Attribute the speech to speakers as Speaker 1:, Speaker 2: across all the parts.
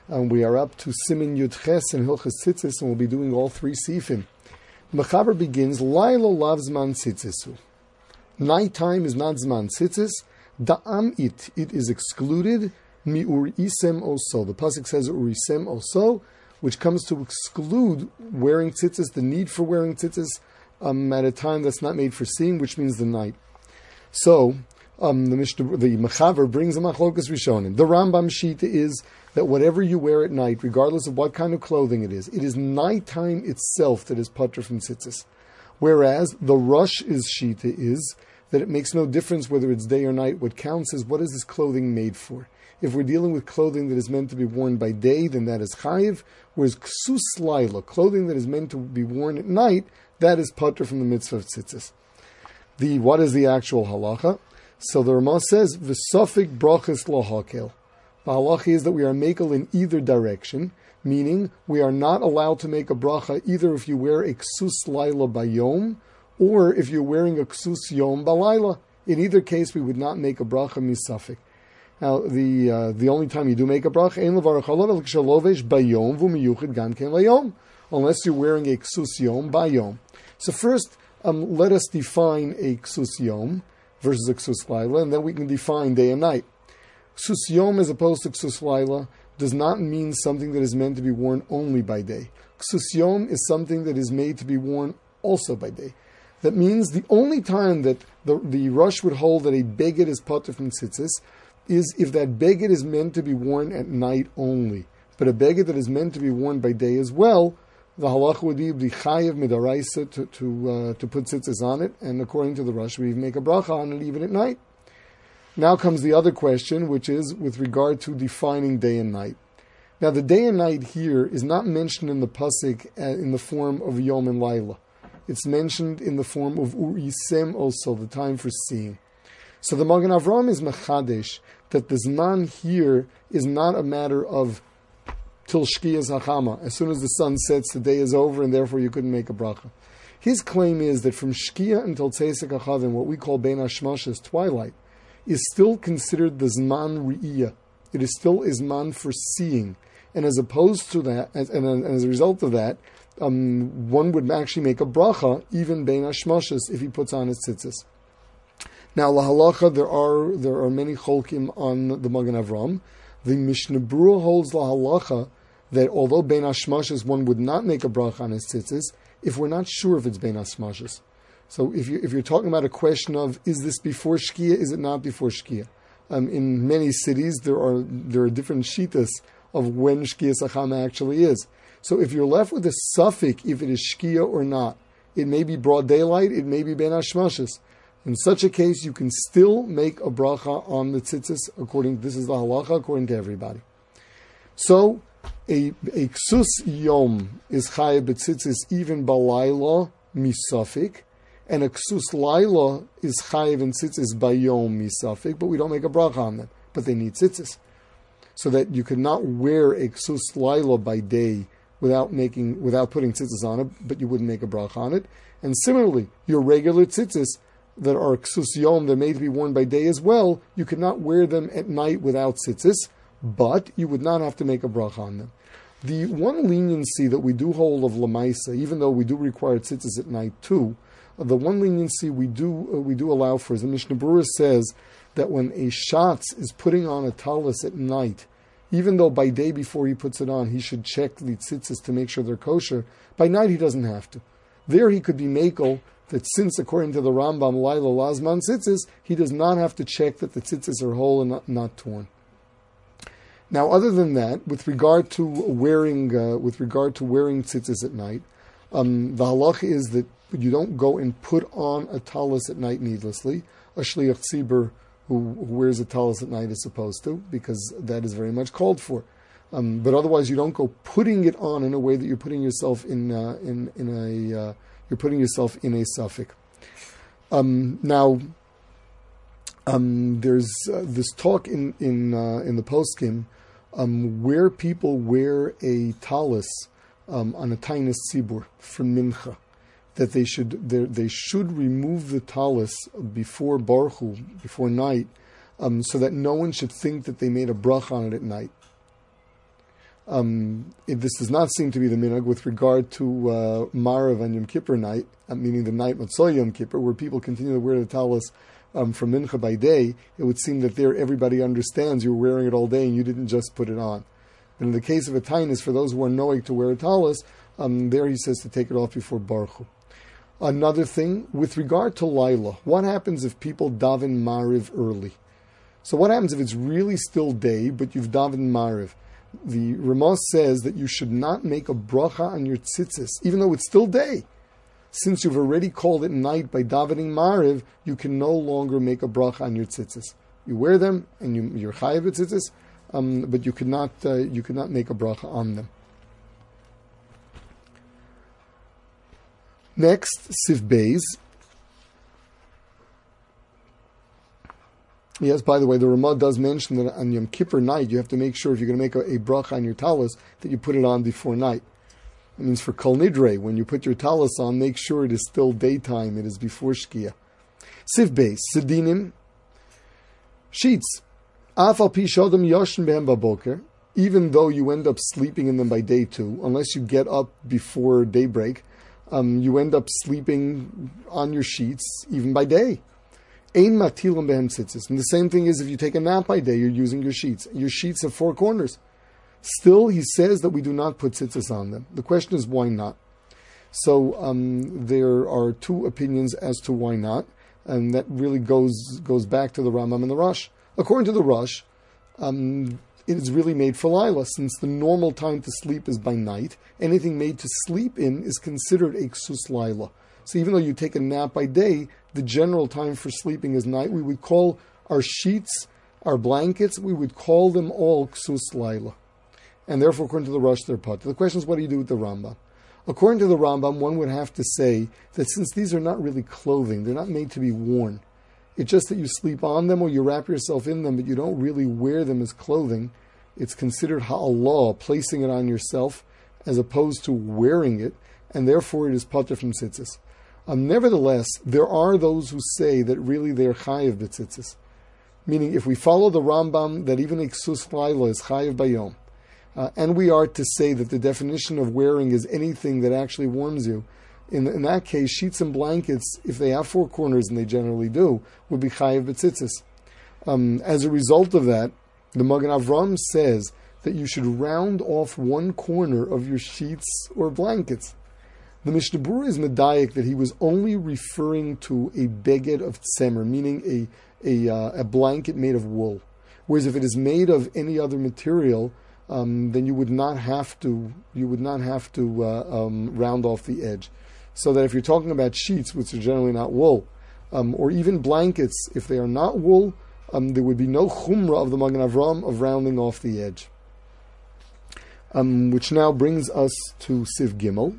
Speaker 1: We are up to Simin Yud Ches and Hilchas Tzitzis, and we'll be doing all three sifim. Mechaber begins, Laila lav zman tzitzisu. Nighttime is not zman tzitzis. Da'am it is excluded. Mi isem oso. The pasuk says isem oso, which comes to exclude wearing tzitzis, the need for wearing tzitzis at a time that's not made for seeing, which means the night. So the Mechaber brings a machlokas rishonim. The Rambam shita is that whatever you wear at night, regardless of what kind of clothing it is nighttime itself that is patur from tzitzis. Whereas the Rosh is shita is that it makes no difference whether it's day or night. What counts is what is this clothing made for. If we're dealing with clothing that is meant to be worn by day, then that is chayiv. Whereas ksus laila, clothing that is meant to be worn at night, that is patur from the mitzvah of tzitzis. What is the actual halacha? So the Ramah says, v'sofik brachas lo hakel. The halacha is that we are makel in either direction, meaning we are not allowed to make a bracha either if you wear a ksus laila bayom, or if you're wearing a ksus yom balayla. In either case, we would not make a bracha misafik. Now, the only time you do make a bracha, ein levarach alav l'kshalovesh bayom v'miyuchid gam ken layom, unless you're wearing a ksus yom bayom. So first, let us define a ksus yom versus a ksus laila, and then we can define day and night. Ksus yom as opposed to ksus laila does not mean something that is meant to be worn only by day. Ksus yom is something that is made to be worn also by day. That means the only time that the Rosh would hold that a beged is patur from tzitzis is if that beged is meant to be worn at night only. But a beged that is meant to be worn by day as well, the halacha would be chayiv midaraisa to put tzitzis on it, and according to the Rosh, we make a bracha on it even at night. Now comes the other question, which is with regard to defining day and night. Now the day and night here is not mentioned in the pasuk in the form of yom and laila. It's mentioned in the form of urisem also, the time for seeing. So the Magen Avraham is mechadesh that the zman here is not a matter of til shkiyas hachama. As soon as the sun sets, the day is over, and therefore you couldn't make a bracha. His claim is that from shkia until tzesek achavim, what we call bein hashmashas, twilight, is still considered the zman ri'iyah. It is still zman for seeing. And as opposed to that, and as a result of that, one would actually make a bracha, even bein hashmashas, if he puts on his tzitzis. Now, la halacha, there are many cholkim on the Magen Avraham. The Mishnah Berurah holds la halacha that although bein hashmashas, one would not make a bracha on his tzitzis if we're not sure if it's bein hashmashas. So if you're talking about a question of is this before shkia, is it not before shkia? In many cities there are different shitas of when shkia sachama actually is. So if you're left with a suffix if it is shkia or not, it may be broad daylight, it may be bein hashmashas. In such a case, you can still make a bracha on the tzitzis this is the halacha according to everybody. So, a ksus yom is chayav b'tzitzis even balayla misafik, and a ksus laila is chayav in tzitzis bayom misafik, but we don't make a bracha on them, but they need tzitzis. So that you could not wear a ksus laila by day without putting tzitzis on it, but you wouldn't make a bracha on it. And similarly, your regular tzitzis that are ksus yom, they're made to be worn by day as well, you could not wear them at night without tzitzis, but you would not have to make a bracha on them. The one leniency that we do hold of lamaisa, even though we do require tzitzis at night too, the one leniency we do allow for is the Mishnah Berurah says that when a shatz is putting on a talis at night, even though by day before he puts it on, he should check the tzitzis to make sure they're kosher, by night he doesn't have to. There he could be makel that since, according to the Rambam, Laila Lazman tzitzis, he does not have to check that the tzitzis are whole and not torn. Now, other than that, with regard to wearing tzitzis at night, the halacha is that you don't go and put on a talis at night needlessly. A shliach tzibur who wears a talis at night is supposed to, because that is very much called for. But otherwise, you don't go putting it on in a way that you're putting yourself in a suffix. Now, there's this talk in the poskim where people wear a talis on a tainis tzibur for mincha, that they should remove the talis before barchu, before night, so that no one should think that they made a bracha on it at night. This does not seem to be the minhag with regard to Marav and Yom Kippur night, meaning the night Matzah Yom Kippur, where people continue to wear the talis from Mincha by day. It would seem that there everybody understands you're wearing it all day and you didn't just put it on. But in the case of a tainus, for those who are knowing to wear a talis, there he says to take it off before Baruch Hu. Another thing, with regard to Laila, what happens if people daven Mariv early? So what happens if it's really still day, but you've davened Mariv? The Ramah says that you should not make a bracha on your tzitzis, even though it's still day. Since you've already called it night by davening Mariv, you can no longer make a bracha on your tzitzis. You wear them, and you're chayav tzitzis, but you could not make a bracha on them. Next, Siv Beis. Yes, by the way, the Ramah does mention that on Yom Kippur night, you have to make sure if you're going to make a bracha on your talis, that you put it on before night. It means for Kol Nidre, when you put your talis on, make sure it is still daytime, it is before Shkia. Siv Beis, Sidinim, sheets. Afal pi shodem yoshen behem baboker, even though you end up sleeping in them by day 2, unless you get up before daybreak, you end up sleeping on your sheets even by day. Ein matilim behem tzitzis. And the same thing is if you take a nap by day, you're using your sheets. Your sheets have 4 corners. Still, he says that we do not put tzitzis on them. The question is why not? So there are 2 opinions as to why not, and that really goes back to the Rambam and the Rosh. According to the Rosh, it is really made for Laila, since the normal time to sleep is by night. Anything made to sleep in is considered a ksus Laila. So even though you take a nap by day, the general time for sleeping is night. We would call our sheets, our blankets, we would call them all ksus Laila. And therefore, according to the Rosh, they're put. The question is, what do you do with the Rambam? According to the Rambam, one would have to say that since these are not really clothing, they're not made to be worn. It's just that you sleep on them or you wrap yourself in them, but you don't really wear them as clothing. It's considered ha'alah, placing it on yourself, as opposed to wearing it, and therefore it is pater from tzitzis. Nevertheless, there are those who say that really they're chayiv b'tzitzis. Meaning, if we follow the Rambam, that even a ksus laila is chayiv bayom, and we are to say that the definition of wearing is anything that actually warms you, in that case, sheets and blankets, if they have 4 corners, and they generally do, would be chayiv b'tzitzis. As a result of that, the Magen Avram says that you should round off 1 corner of your sheets or blankets. The Mishnah Berurah is medayik that he was only referring to a beged of tzemer, meaning a blanket made of wool. Whereas if it is made of any other material, then you would not have to round off the edge. So that if you're talking about sheets, which are generally not wool, or even blankets, if they are not wool, there would be no chumrah of the Magen Avram of rounding off the edge. Which now brings us to Siv Gimel.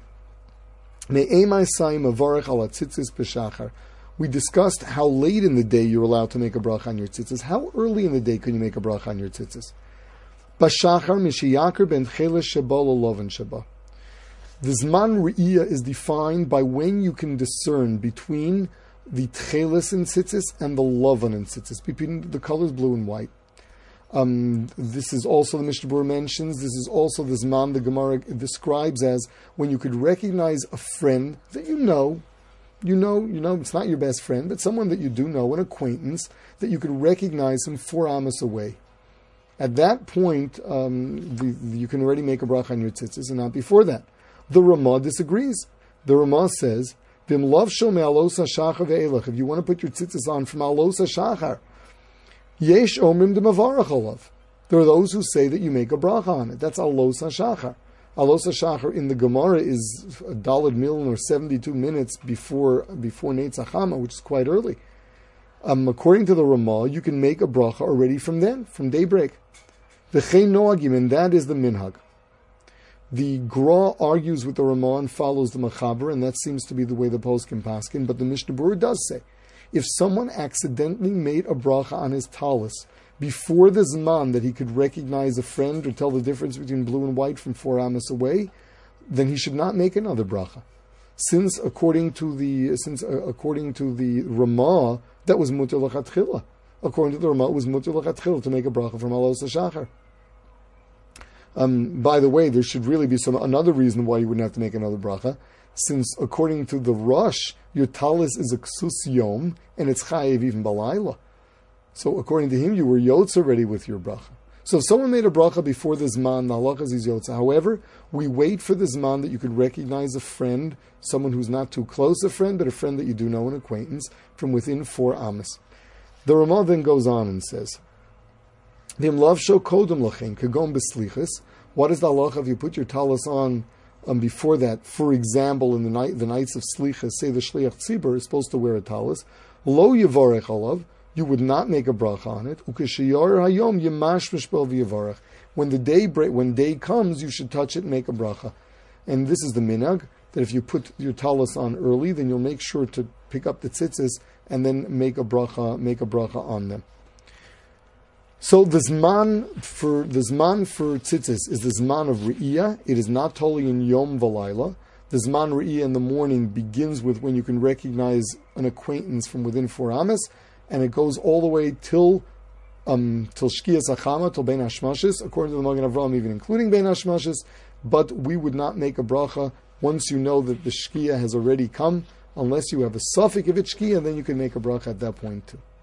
Speaker 1: We discussed how late in the day you're allowed to make a bracha on your tzitzis. How early in the day can you make a bracha on your tzitzis? Bashachar mishiyakar ben cheles sheba lolovin sheba. The Zman Re'iyah is defined by when you can discern between the tchelis in tzitzis and the lovan in tzitzis, between the colors blue and white. This is also, the Mishnah Berurah mentions, this is also the Zman the Gemara describes as when you could recognize a friend that you know, it's not your best friend, but someone that you do know, an acquaintance, that you could recognize him 4 amos away. At that point, you can already make a bracha on your tzitzis, and not before that. The Ramah disagrees. The Ramah says, if you want to put your tzitzis on from alos hashachar, yesh omrim d'mavarach olav. There are those who say that you make a bracha on it. That's alos hashachar. Alos hashachar in the Gemara is a daled milin or 72 minutes before Neitz Hachama, which is quite early. According to the Ramah, you can make a bracha already from then, from daybreak. V'chein noagim, and that is the minhag. The Gra argues with the Ramah and follows the Mechaber, and that seems to be the way the poskim paskin. But the Mishnah Berurah does say, if someone accidentally made a bracha on his talis before the Zman that he could recognize a friend or tell the difference between blue and white from 4 amos away, then he should not make another bracha. Since according to the Ramah, that was muter l'chatchila. According to the Ramah, it was muter l'chatchila to make a bracha from alos hashachar. By the way, there should really be another reason why you wouldn't have to make another bracha, since according to the Rosh, your talis is a ksus yom, and it's chayiv even balayla. So according to him, you were yotz already with your bracha. So if someone made a bracha before the zman, the halacha is yotza. However, we wait for the zman that you could recognize a friend, someone who's not too close a friend, but a friend that you do know, an acquaintance, from within 4 amas. The Ramah then goes on and says, V'im lav sho kodem lachem kagom beslichas. What is the halacha if you put your talis on before that? For example, in the nights of slichas, say the shliach tzibur is supposed to wear a talis. Lo yivarech alav, you would not make a bracha on it. Ukeshiyar hayom yemash mishpel v'yivarech. When day comes, you should touch it and make a bracha. And this is the minhag, that if you put your talis on early, then you'll make sure to pick up the tzitzis and then make a bracha on them. So the zman for tzitzis is the zman of re'iyah. It is not totally in yom v'layla. The zman re'iyah in the morning begins with when you can recognize an acquaintance from within 4 amas, and it goes all the way till shkiyas achama, till bein hashmashis, according to the Magen Avraham, even including bein hashmashis. But we would not make a bracha once you know that the shkiyah has already come, unless you have a suffix of it shkiyah, then you can make a bracha at that point too.